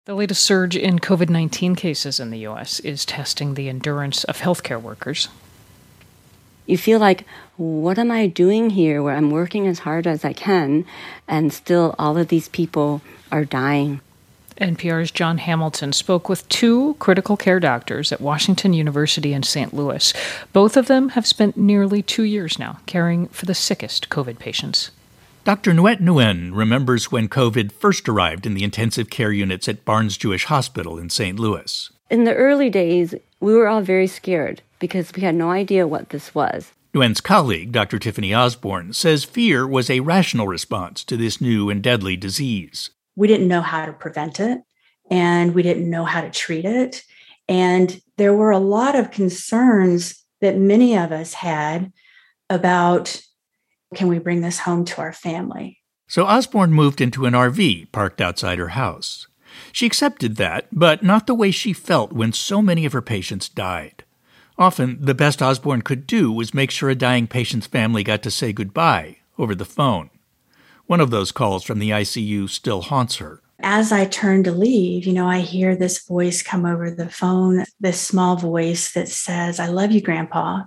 The latest surge in COVID-19 cases in the U.S. is testing the endurance of healthcare workers. You feel like, what am I doing here where I'm working as hard as I can, and still all of these people are dying? NPR's Jon Hamilton spoke with two critical care doctors at Washington University in St. Louis. Both of them have spent nearly 2 years now caring for the sickest COVID patients. Dr. Nguyet Nguyen remembers when COVID first arrived in the intensive care units at Barnes-Jewish Hospital in St. Louis. In the early days, we were all very scared because we had no idea what this was. Nguyen's colleague, Dr. Tiffany Osborne, says fear was a rational response to this new and deadly disease. We didn't know how to prevent it, and we didn't know how to treat it. And there were a lot of concerns that many of us had about, can we bring this home to our family? So Osborne moved into an RV parked outside her house. She accepted that, but not the way she felt when so many of her patients died. Often, the best Osborne could do was make sure a dying patient's family got to say goodbye over the phone. One of those calls from the ICU still haunts her. As I turn to leave, I hear this voice come over the phone, this small voice that says, "I love you, Grandpa."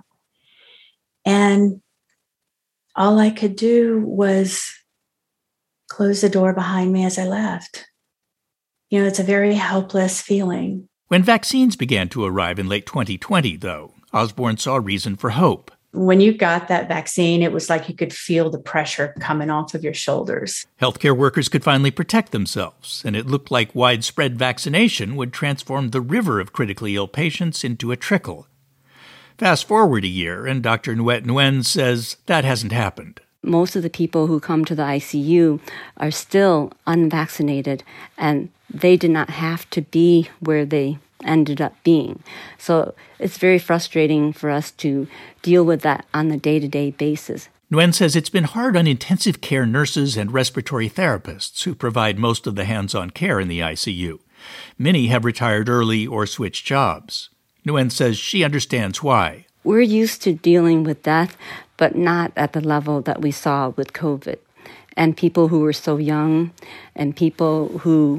And all I could do was close the door behind me as I left. It's a very helpless feeling. When vaccines began to arrive in late 2020, though, Osborne saw reason for hope. When you got that vaccine, it was like you could feel the pressure coming off of your shoulders. Healthcare workers could finally protect themselves, and it looked like widespread vaccination would transform the river of critically ill patients into a trickle. Fast forward a year, and Dr. Nguyet Nguyen says that hasn't happened. Most of the people who come to the ICU are still unvaccinated, and they did not have to be where they ended up being. So it's very frustrating for us to deal with that on a day-to-day basis. Nguyen says it's been hard on intensive care nurses and respiratory therapists who provide most of the hands-on care in the ICU. Many have retired early or switched jobs. Nguyen says she understands why. We're used to dealing with death, but not at the level that we saw with COVID. And people who were so young, and people who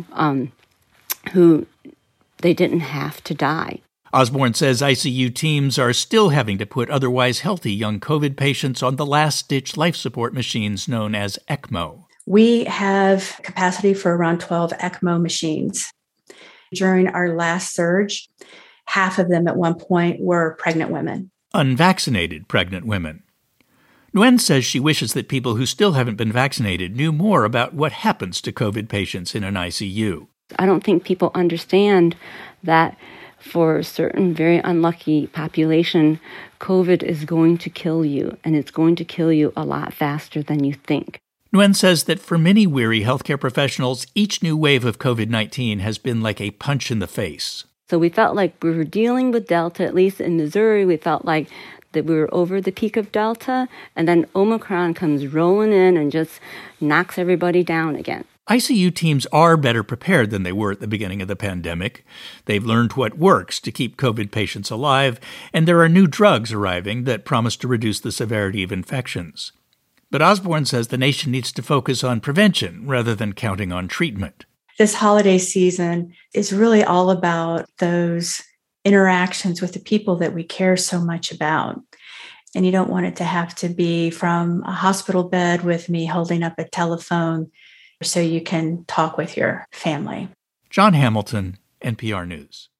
they didn't have to die. Osborne says ICU teams are still having to put otherwise healthy young COVID patients on the last-ditch life support machines known as ECMO. We have capacity for around 12 ECMO machines. During our last surge, half of them at one point were pregnant women. Unvaccinated pregnant women. Nguyen says she wishes that people who still haven't been vaccinated knew more about what happens to COVID patients in an ICU. I don't think people understand that for a certain very unlucky population, COVID is going to kill you, and it's going to kill you a lot faster than you think. Nguyen says that for many weary healthcare professionals, each new wave of COVID-19 has been like a punch in the face. So we felt like we were dealing with Delta, at least in Missouri. We felt like that we were over the peak of Delta, and then Omicron comes rolling in and just knocks everybody down again. ICU teams are better prepared than they were at the beginning of the pandemic. They've learned what works to keep COVID patients alive, and there are new drugs arriving that promise to reduce the severity of infections. But Osborne says the nation needs to focus on prevention rather than counting on treatment. This holiday season is really all about those interactions with the people that we care so much about. And you don't want it to have to be from a hospital bed with me holding up a telephone so you can talk with your family. Jon Hamilton, NPR News.